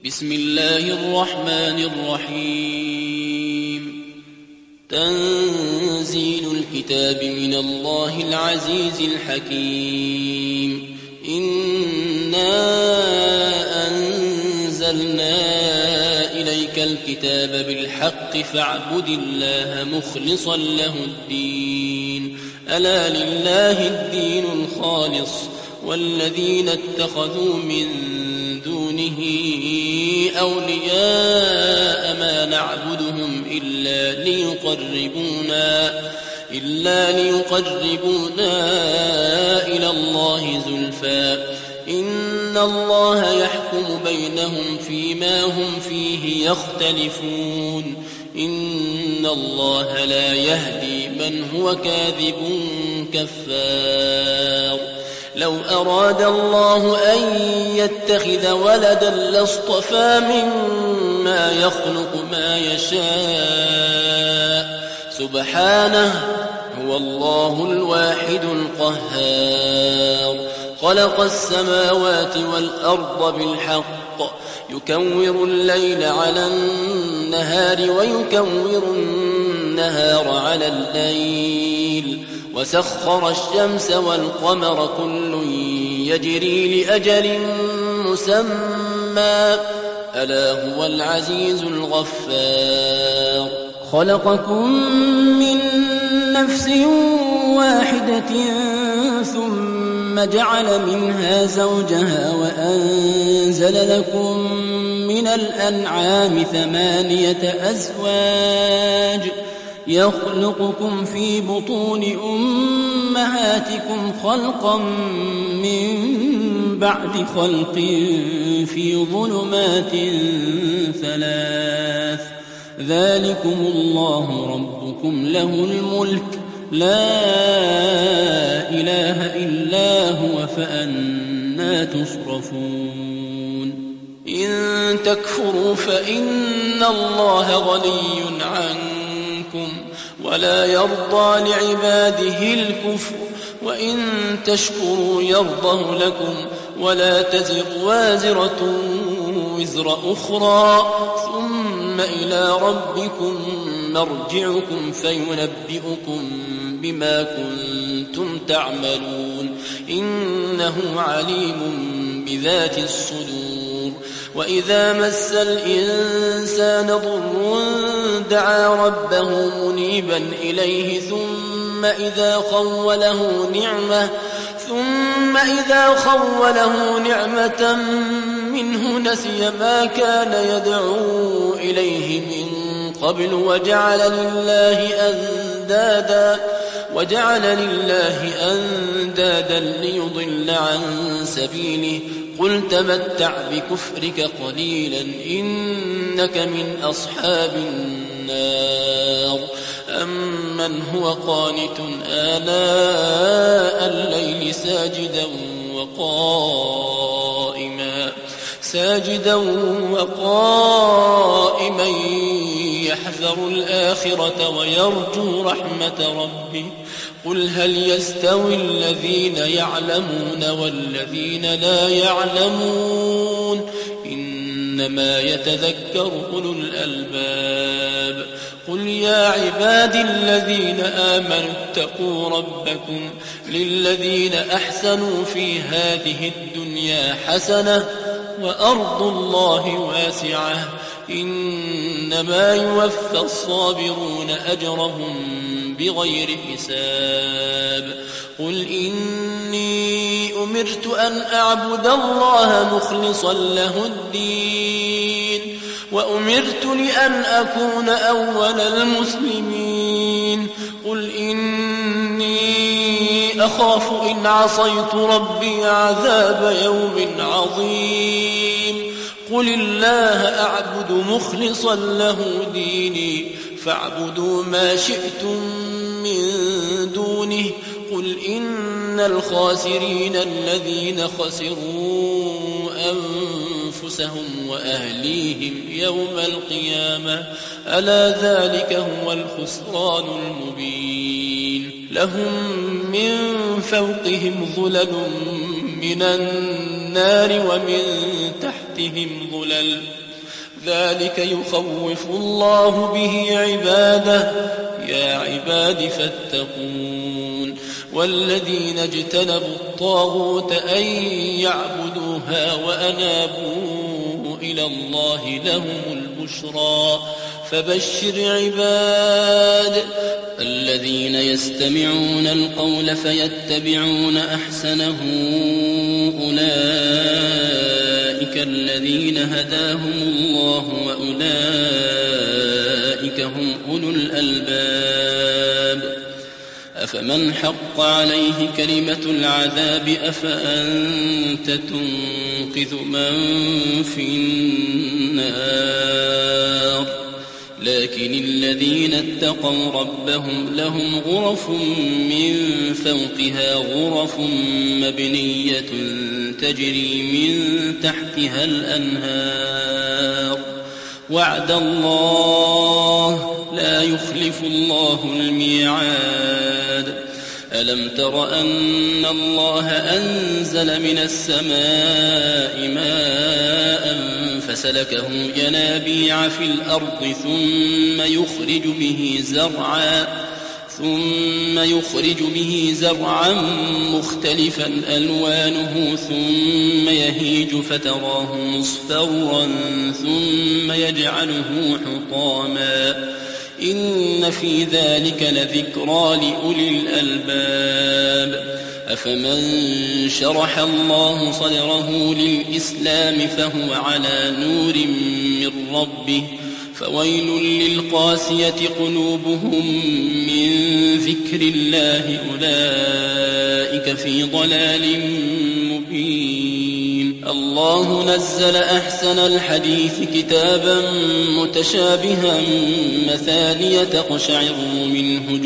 بسم الله الرحمن الرحيم. تنزيل الكتاب من الله العزيز الحكيم. إنا أنزلنا إليك الكتاب بالحق فاعبد الله مخلصا له الدين. ألا لله الدين الخالص والذين اتخذوا من دونه أولياء ما نعبدهم إلا ليقربونا إلى الله زلفى إن الله يحكم بينهم فيما هم فيه يختلفون. إن الله لا يهدي من هو كاذب كفار. لو أراد الله أن يتخذ ولدا لاصطفى مما يخلق ما يشاء سبحانه هو الله الواحد القهار. خلق السماوات والأرض بالحق يكور الليل على النهار ويكور النهار على الليل وسخر الشمس والقمر كل يجري لأجل مسمى ألا هو العزيز الغفار. خلقكم من نفس واحدة ثم جعل منها زوجها وأنزل لكم من الأنعام 8 أزواج يخلقكم في بطون أمهاتكم خلقا من بعد خلق في ظلمات 3 ذلكم الله ربكم له الملك لا إله إلا هو فأنى تصرفون. إن تكفروا فإن الله غني عنكم ولا يرضى لعباده الكفر وإن تشكروا يرضه لكم ولا تزر وازرة وزر أخرى ثم إلى ربكم مرجعكم فينبئكم بما كنتم تعملون. إنه عليم بذات الصدور. وإذا مس الإنسان ضر دعا ربه منيبا إليه ثم إذا خوله نعمة منه نسي ما كان يدعو إليه من قبل وجعل لله أندادا ليضل عن سبيله. قل تمتع بكفرك قليلا إنك من أصحاب النار. أمن هو قانت آناء الليل ساجدا وقائما يحذر الآخرة ويرجو رحمة ربه. قل هل يستوي الذين يعلمون والذين لا يعلمون إنما يتذكر أولو الألباب. قل يا عبادي الذين آمنوا اتقوا ربكم للذين أحسنوا في هذه الدنيا حسنة وأرض الله واسعة إنما يوفى الصابرون أجرهم بغير حساب. قل إني أمرت أن أعبد الله مخلصا له الدين وأمرت لأن أكون أول المسلمين. قل إني أخاف إن عصيت ربي عذاب يوم عظيم. قل الله أعبد مخلصا له ديني فاعبدوا ما شئتم من دونه. قل إن الخاسرين الذين خسروا أنفسهم وأهليهم يوم القيامة ألا ذلك هو الخسران المبين. لهم من فوقهم ظلل من النار ومن تحت تحتهم ظلل ذلك يخوف الله به عباده يا عباد فاتقون والذين اجتنبوا الطاغوت أن يعبدوها وأنابوا إلى الله لهم البشرى فبشر عباد الذين يستمعون القول فيتبعون أحسنه أولئك الذين هداهم الله وأولئك هم أولو الألباب أفمن حق عليه كلمة العذاب أفأنت تنقذ من في النار لكن الذين اتقوا ربهم لهم غرف من فوقها غرف مبنية تجري من تحتها الأنهار وعد الله لا يخلف الله الميعاد ألم تر أن الله أنزل من السماء ماء فسلكه ينابيع في الأرض ثم يخرج به زرعا مختلفا ألوانه ثم يهيج فتراه مصفرا ثم يجعله حطاما إن في ذلك لذكرى لأولي الألباب أفمن شرح الله صدره للإسلام فهو على نور من ربه فويل للقاسية قلوبهم من ذكر الله أولئك في ضلال مبين الله نزل أحسن الحديث كتابا متشابها مثانية تقشعر منه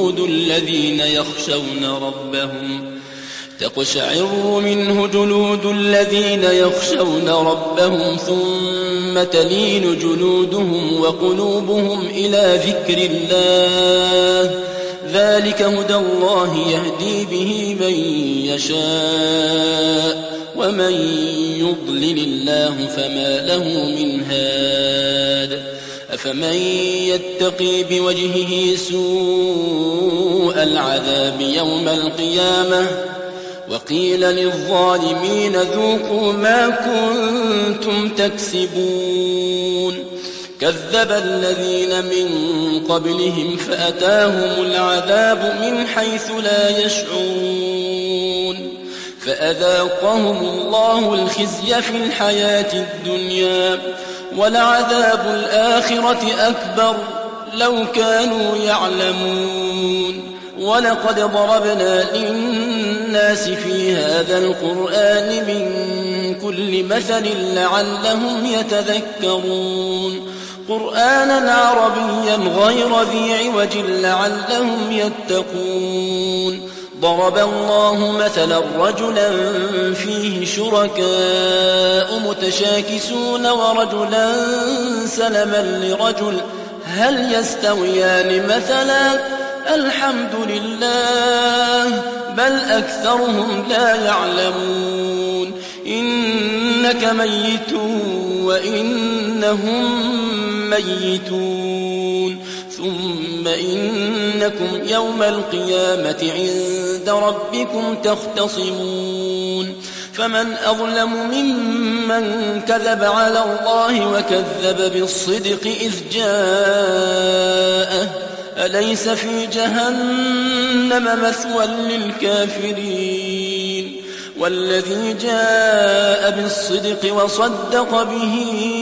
جلود الذين يخشون ربهم ثم تلين جلودهم وقلوبهم إلى ذكر الله ذلك هدى الله يهدي به من يشاء ومن يضلل الله فما له من هاد أفمن يتقي بوجهه سوء العذاب يوم القيامة وقيل للظالمين ذوقوا ما كنتم تكسبون كذب الذين من قبلهم فأتاهم العذاب من حيث لا يشعرون فأذاقهم الله الخزي في الحياة الدنيا ولعذاب الآخرة أكبر لو كانوا يعلمون ولقد ضربنا للناس في هذا القرآن من كل مثل لعلهم يتذكرون قرآنا عربيا غير ذي عوج لعلهم يتقون ضرب الله مثلا رجلا فيه شركاء متشاكسون ورجلا سلما لرجل هل يستويان مثلا الحمد لله بل أكثرهم لا يعلمون إنك ميت وإنهم ميتون ثم إنكم يوم القيامة عند ربكم تختصمون فمن أظلم ممن كذب على الله وكذب بالصدق إذ جاءه أليس في جهنم مثوى للكافرين والذي جاء بالصدق وصدق به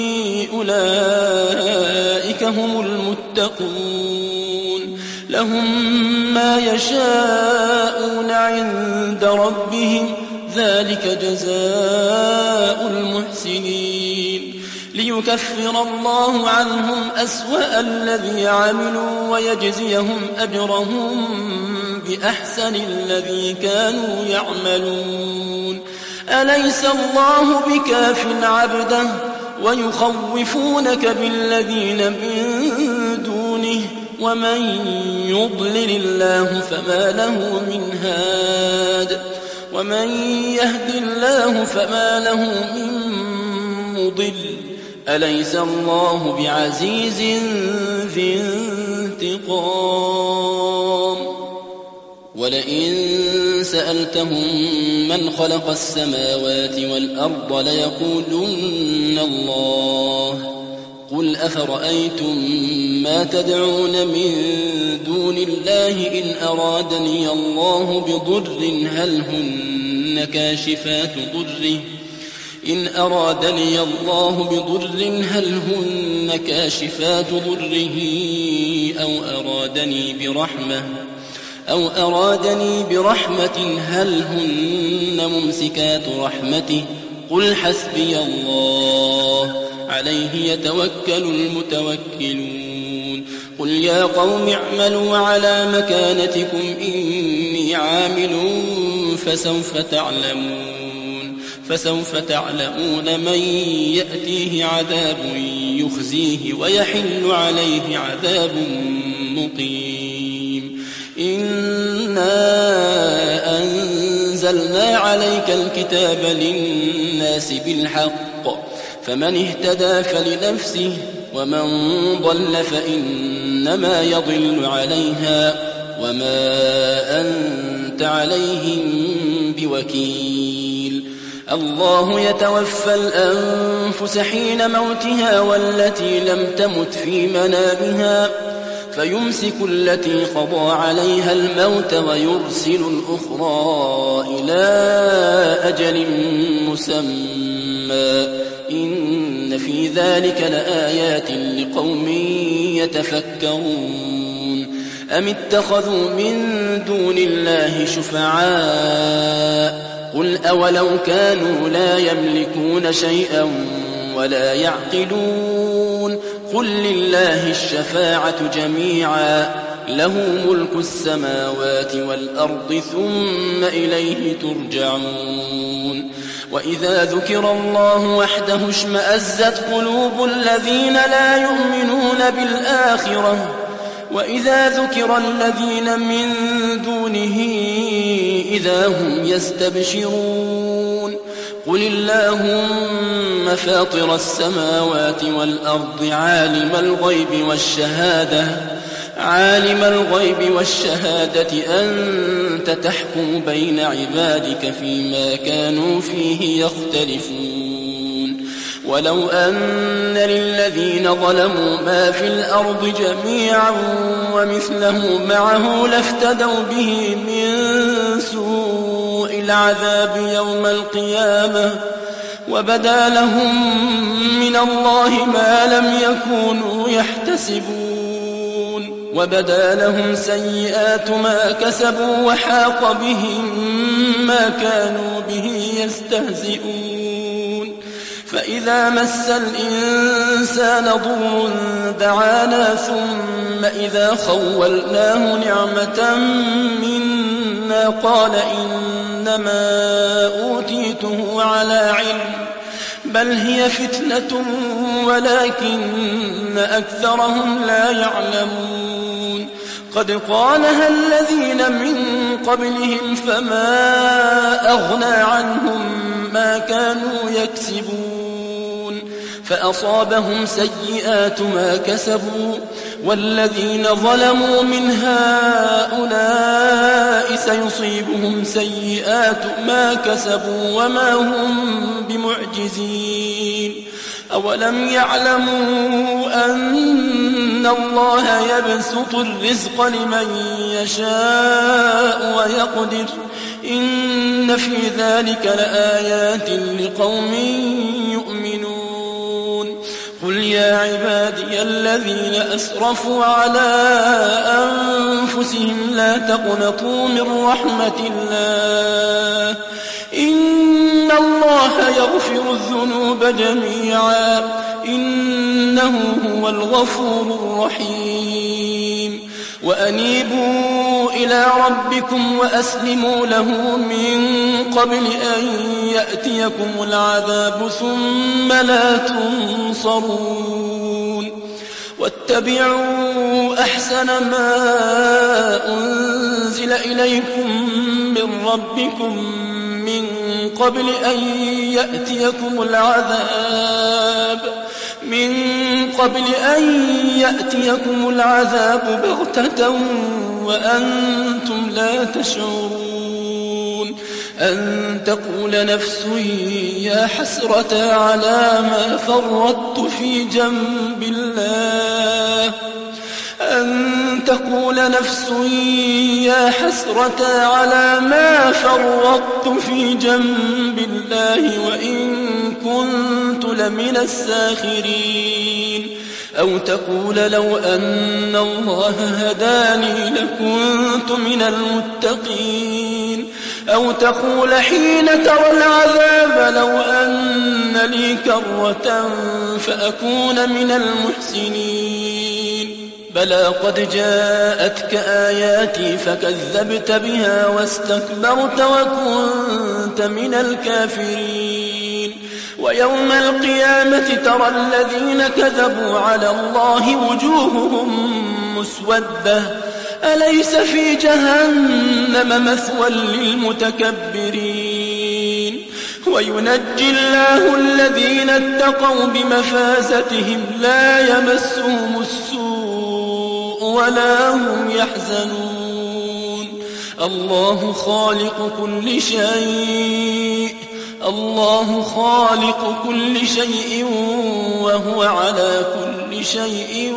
أولئك هم المتقون لهم ما يشاءون عند ربهم ذلك جزاء المحسنين ليكفر الله عنهم أسوأ الذي عملوا ويجزيهم أجرهم بأحسن الذي كانوا يعملون أليس الله بكاف عبده ويخوفونك بالذين من دونه ومن يضلل الله فما له من هاد ومن يهد الله فما له من مضل أليس الله بعزيز ذي انتقام ولئن سألتهم من خلق السماوات والأرض ليقولن الله قل أفرأيتم ما تدعون من دون الله إن أرادني الله بضر هل هن كاشفات ضره أو أرادني برحمة هل هن ممسكات رحمته قل حسبي الله عليه يتوكل المتوكلون قل يا قوم اعملوا على مكانتكم إني عامل فسوف تعلمون من يأتيه عذاب يخزيه ويحل عليه عذاب مقيم إنا أنزلنا عليك الكتاب للناس بالحق فمن اهتدى فلنفسه ومن ضل فإنما يضل عليها وما أنت عليهم بوكيل الله يتوفى الأنفس حين موتها والتي لم تمت في منامها فيمسك التي قضى عليها الموت ويرسل الأخرى إلى أجل مسمى إن في ذلك لآيات لقوم يتفكرون أم اتخذوا من دون الله شفعاء قل أولو كانوا لا يملكون شيئا ولا يعقلون قل لله الشفاعة جميعا له ملك السماوات والأرض ثم إليه ترجعون وإذا ذكر الله وحده اشمأزت قلوب الذين لا يؤمنون بالآخرة وإذا ذكر الذين من دونه إذا هم يستبشرون قل اللهم فاطر السماوات والأرض عالم الغيب والشهادة أنت تحكم بين عبادك فيما كانوا فيه يختلفون ولو أن للذين ظلموا ما في الأرض جميعا ومثله معه لافتدوا به من سوء العذاب يوم القيامة وبدا لهم من الله ما لم يكونوا يحتسبون وبدا لهم سيئات ما كسبوا وحاق بهم ما كانوا به يستهزئون فإذا مس الإنسان ضر دعانا ثم إذا خولناه نعمة منا قال إنما أوتيته على علم بل هي فتنة ولكن أكثرهم لا يعلمون قد قالها الذين من قبلهم فما أغنى عنهم ما كانوا يكسبون فأصابهم سيئات ما كسبوا والذين ظلموا من هؤلاء سيصيبهم سيئات ما كسبوا وما هم بمعجزين أولم يعلموا أن الله يبسط الرزق لمن يشاء ويقدر إن في ذلك لآيات لقوم يؤمنون قل يا عبادي الذين أسرفوا على أنفسهم لا تقنطوا من رحمة الله إن الله يغفر الذنوب جميعا إنه هو الغفور الرحيم وأنيبوا إلى ربكم وأسلموا له من قبل أن يأتيكم العذاب ثم لا تنصرون واتبعوا أحسن ما أنزل إليكم من ربكم من قبل أن يأتيكم العذاب بغتة وأنتم لا تشعرون أن تقول نفس يا حسرة على ما فرطت في جنب الله وإن كنت لمن الساخرين أو تقول لو أن الله هداني لكنت من المتقين أو تقول حين ترى العذاب لو أن لي كرة فأكون من المحسنين بلى قد جاءتك آياتي فكذبت بها واستكبرت وكنت من الكافرين ويوم القيامة ترى الذين كذبوا على الله وجوههم مسودة أليس في جهنم مثوى للمتكبرين وينجي الله الذين اتقوا بمفازتهم لا يمسهم السوء ولا هم يحزنون الله خالق كل شيء وهو على كل شيء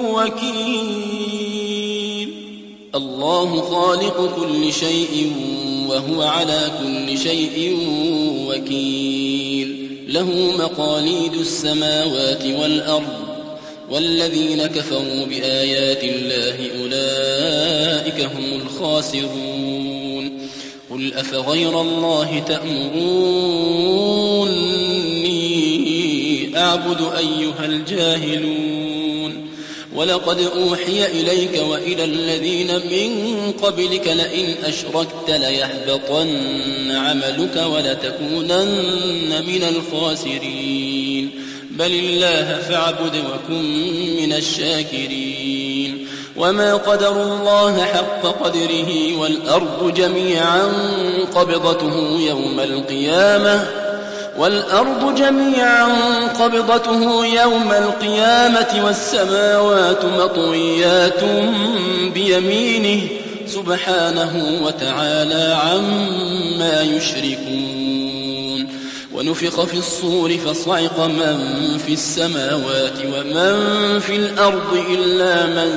وكيل الله خالق كل شيء وهو على كل شيء وكيل له مقاليد السماوات والأرض والذين كفروا بآيات الله أولئك هم الخاسرون قل أفغير الله تأمروني أعبد أيها الجاهلون ولقد أوحي إليك وإلى الذين من قبلك لئن أشركت ليحبطن عملك ولتكونن من الخاسرين بل الله فاعبد وكن من الشاكرين وما قدروا الله حق قدره والأرض جميعا قبضته يوم القيامة والسماوات مطويات بيمينه سبحانه وتعالى عما يشركون ونفخ في الصور فصعق من في السماوات ومن في الأرض إلا من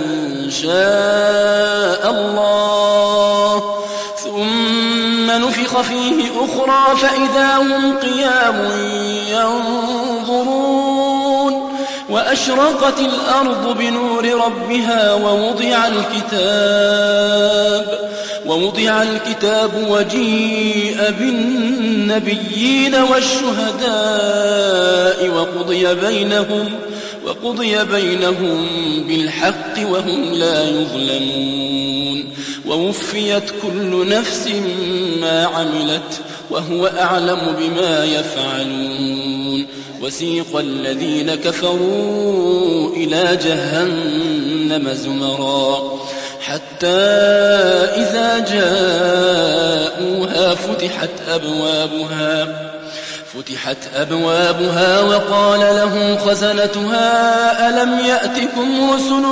شاء الله ثم نفخ فيه أخرى فإذا هم قيام ينظرون وأشرقت الأرض بنور ربها ووضع الكتاب وجيء بالنبيين والشهداء وقضي بينهم بالحق وهم لا يظلمون ووفيت كل نفس ما عملت وهو أعلم بما يفعلون وسيق الذين كفروا إلى جهنم زمرا حتى إذا جاءوها فتحت أبوابها وقال لهم خزنتها ألم يأتكم رسل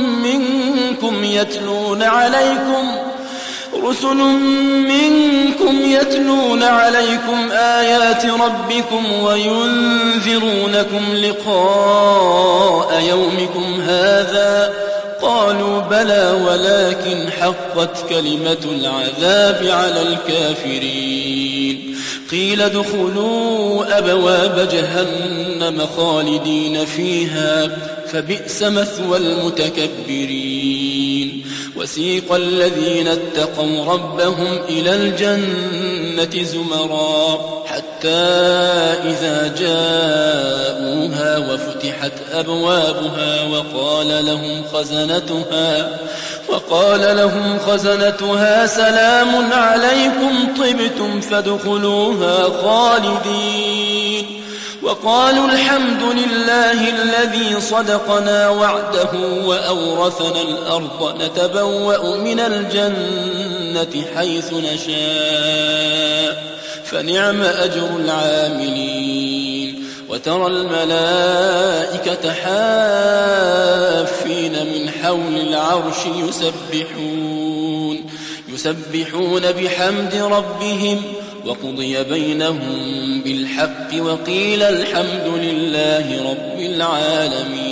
منكم يتلون عليكم آيات ربكم وينذرونكم لقاء يومكم هذا قالوا بلى ولكن حقت كلمة العذاب على الكافرين قيل ادخلوا أبواب جهنم خالدين فيها فبئس مثوى المتكبرين وسيق الذين اتقوا ربهم إلى الجنة زمرا حتى إذا جاءوها وفتحت أبوابها وقال لهم خزنتها سلام عليكم طبتم فادخلوها خالدين وقالوا الحمد لله الذي صدقنا وعده وأورثنا الأرض نتبوأ من الجنة حيث نشاء فنعم أجر العاملين وترى الملائكة حافين من حول العرش يسبحون بحمد ربهم وقضي بينهم بالحق وقيل الحمد لله رب العالمين